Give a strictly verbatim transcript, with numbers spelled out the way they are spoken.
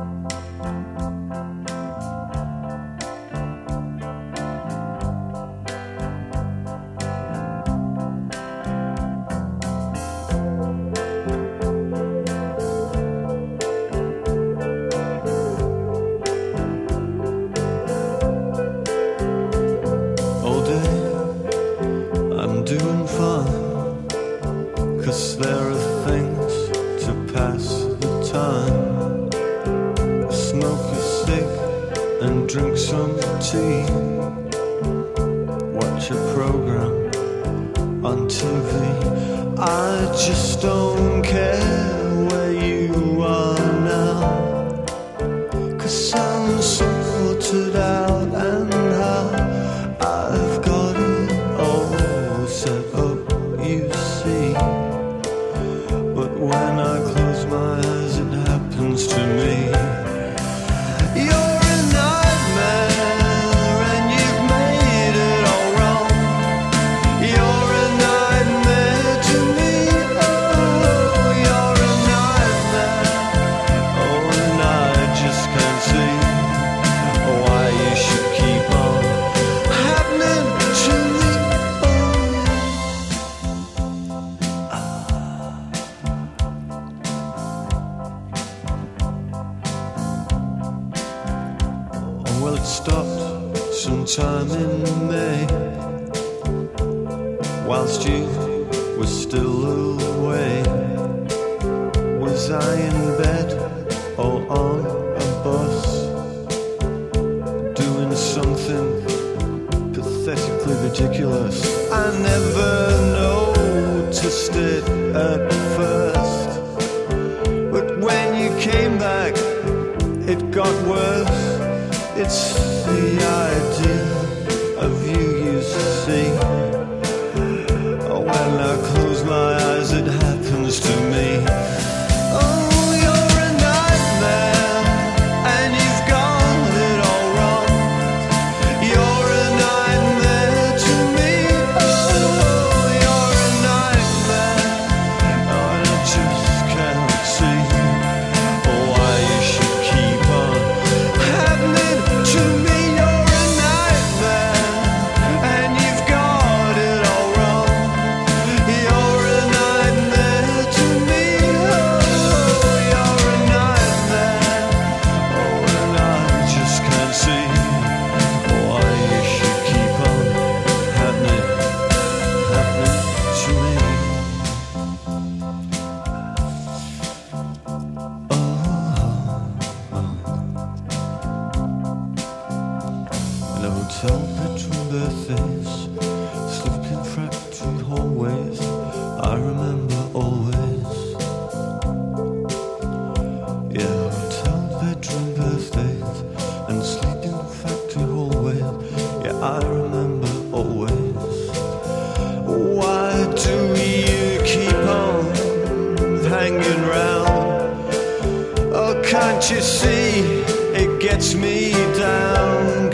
Doing fine, 'cause there are things to pass the time. Smoke a cig and drink some tea. Watch a program on T V. I just don't care where you are now, 'cause I'm sorted out and how I've got it all set up, you see. But when I close my eyes, it happens to me. You're a nightmare and you've made it all wrong. You're a nightmare to me. Oh, you're a nightmare. Oh, and I just can't see why you should keep on happening to me. Well, it stopped sometime in May, whilst you were still away. Was I in bed or on a bus, doing something pathetically ridiculous? I never noticed it at first, but when you came back, it got worse. It's the idea of you, you see. When I close my eyes, it happens to me. Oh, you're a nightmare, and you've got it all wrong. You're a nightmare to me. Oh, you're a nightmare. Oh, and I just can't see why you should keep on happening to me. You're a nightmare, and you've got it all wrong. You're a nightmare to me. Oh, you're a nightmare. Oh, and I just can't see why you should keep on happening, happening to me. In a hotel bedroom, birthdays, sleeping fractured hallways, I remember always. Yeah, hotel bedroom, birthdays, and sleeping factory hallways, yeah, I remember always. Why do you keep on hanging round? Oh, can't you see it gets me down?